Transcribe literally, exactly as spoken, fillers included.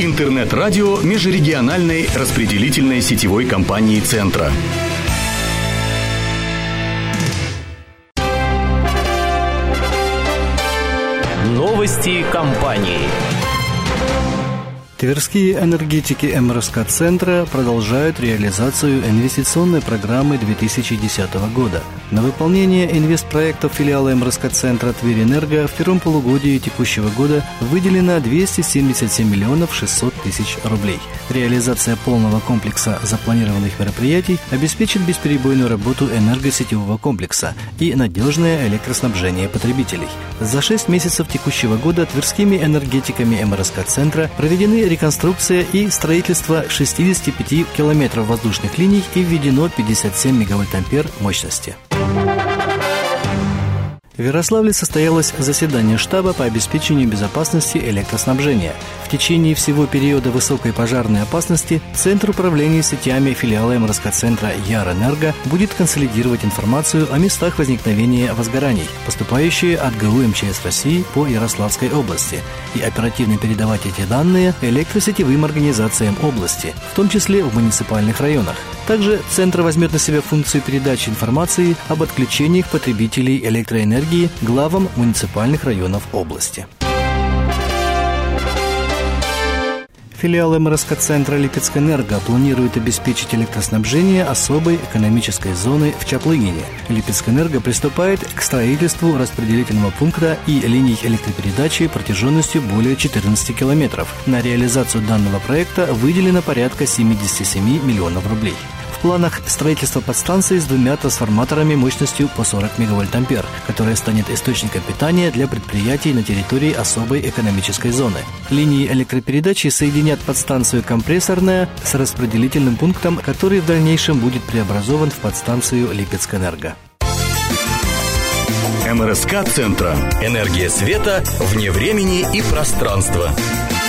Интернет-радио межрегиональной распределительной сетевой компании «Центра». Новости компании. Тверские энергетики эм эр эс ка-центра продолжают реализацию инвестиционной программы две тысячи десятого года. На выполнение инвестпроектов филиала эм эр эс ка-центра «Тверэнерго» в первом полугодии текущего года выделено двести семьдесят семь миллионов шестьсот тысяч рублей. Реализация полного комплекса запланированных мероприятий обеспечит бесперебойную работу энергосетевого комплекса и надежное электроснабжение потребителей. За шесть месяцев текущего года тверскими энергетиками эм эр эс ка-центра проведены реконструкция и строительство шестидесяти пяти километров воздушных линий и введено пятьдесят семь мегавольт-ампер мощности. В Ярославле состоялось заседание штаба по обеспечению безопасности электроснабжения. В течение всего периода высокой пожарной опасности Центр управления сетями филиала эм эр эс ка-центра «Ярэнерго» будет консолидировать информацию о местах возникновения возгораний, поступающие от гэ у эм че эс России по Ярославской области, и оперативно передавать эти данные электросетевым организациям области, в том числе в муниципальных районах. Также Центр возьмет на себя функцию передачи информации об отключениях потребителей электроэнергии главам муниципальных районов области. Филиал эм эр эс ка-центра «Липецкэнерго» планирует обеспечить электроснабжение особой экономической зоны в Чаплыгине. «Липецкэнерго» приступает к строительству распределительного пункта и линий электропередачи протяженностью более четырнадцати километров. На реализацию данного проекта выделено порядка семьдесят семь миллионов рублей. В планах строительство подстанции с двумя трансформаторами мощностью по сорок мегавольт-ампер, которая станет источником питания для предприятий на территории особой экономической зоны. Линии электропередачи соединят подстанцию компрессорная с распределительным пунктом, который в дальнейшем будет преобразован в подстанцию «Липецкэнерго». эм эр эс ка-центра. Энергия света вне времени и пространства.